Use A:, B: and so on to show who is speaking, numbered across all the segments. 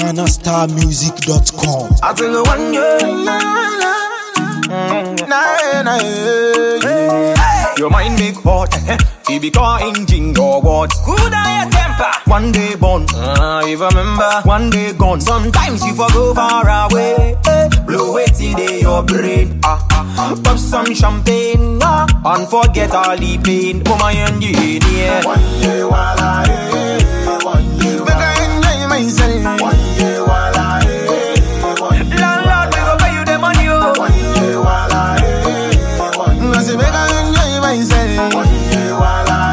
A: GhanaStarMusic.com.
B: I take a 1 year. Your mind make hot. He be car engine or what? Could I your temper? One day born. If I remember, one day gone. Sometimes you forgo far away. Blow it in your brain. Pop some champagne. And forget all the pain. Oh my engineer.
C: 1 year while I 1 year. Make I enjoy myself. 1 year while I 1 year.
B: Landlord, we go pay you the money.
C: 1 year while I 1 year. I say make I enjoy myself. 1 year while I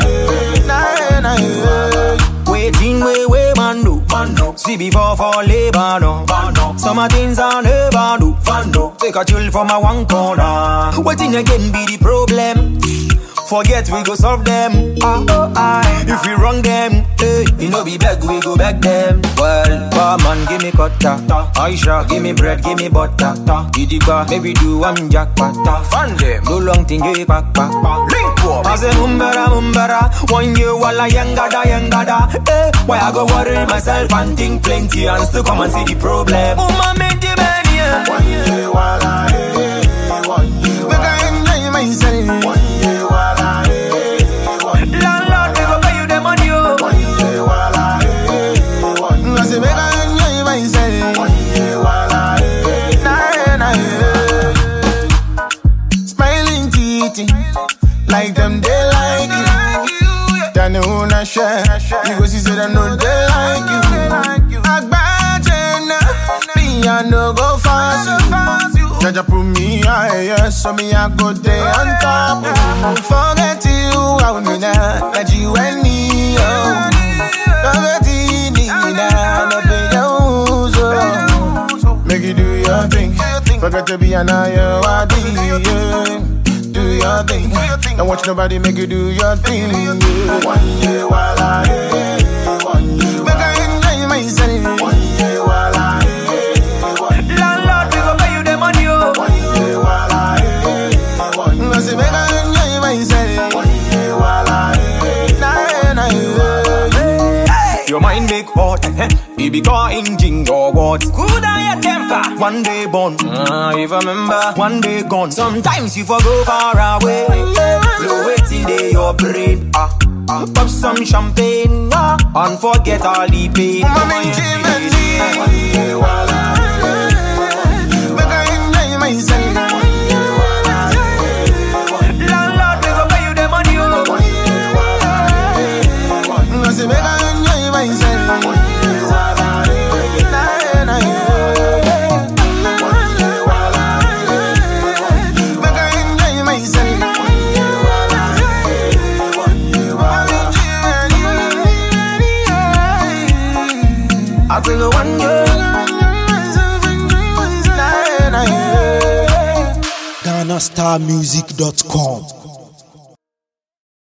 B: waiting, way, man do. See before for labor, no. Some things I never do. Take a chill from a one corner. Waiting again be the problem. Forget we go solve them. If we wrong them, you know be back, we go back them. Well, barman, give me cutter. Aisha, give me bread, give me butter. Idiba, maybe do one jackpot. Fun them, no long thing, you pack. Link up. I say mumbara. 1 year while I yangada. Why I go worry myself and think plenty and still come and see the problem. My many man,
C: 1 year while I 1 year. Make I enjoy myself. 1 year while I 1 year.
B: Landlord, we go pay you the money.
C: 1 year while I 1 year. I say make I enjoy myself. 1 year while I smiling teeth like them they like you. They know not share. You go see say they know they like you. Agbajena, me I no go fast you. Jaja put me higher, so me I go there on top. Forget you, I will be now. Let you and me, forget you, make you do your thing. Forget to be an eye, do your thing. Don't watch nobody make you do your thing. 1 year while I 1 year. Make I enjoy myself. 1 year while I 1 year.
B: Landlord, we go pay you the money.
C: 1 year while I 1 year. I say make I enjoy myself. 1 year while I
B: your mind make hot. He be car engine or what? Could I your temper? One day born. If I remember, one day gone. Sometimes you forgo far away. Blow it in your brain. Pop some champagne. And forget all the pain.
C: 1 year while I make I enjoy myself. 1 year while I
B: Landlord, we go pay you the money.
C: 1 year while I say make I enjoy myself. 1 year while I 1 year while I make I enjoy myself. 1 year while I 1 year while
B: I take a 1 year.
A: GhanaStarMusic.com.